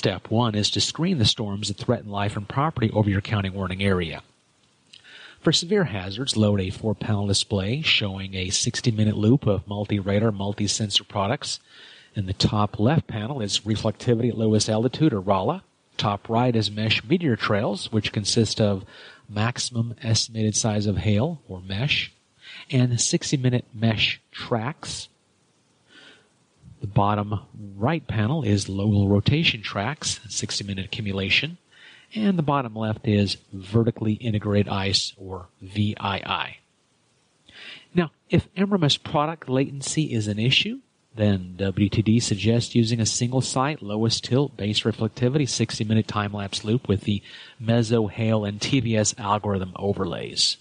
Step 1 is to screen the storms that threaten life and property over your county warning area. For severe hazards, load a 4-panel display showing a 60-minute loop of multi-radar, multi-sensor products. In the top left panel is reflectivity at lowest altitude, or RALA. Top right is mesh meteor trails, which consist of maximum estimated size of hail, or MESH, and 60-minute mesh tracks. The bottom right panel is local rotation tracks, 60-minute accumulation. And the bottom left is vertically integrated ice, or VII. Now, if MRAMIS product latency is an issue, then WTD suggests using a single site, lowest tilt, base reflectivity, 60-minute time-lapse loop with the Meso, Hail, and TVS algorithm overlays.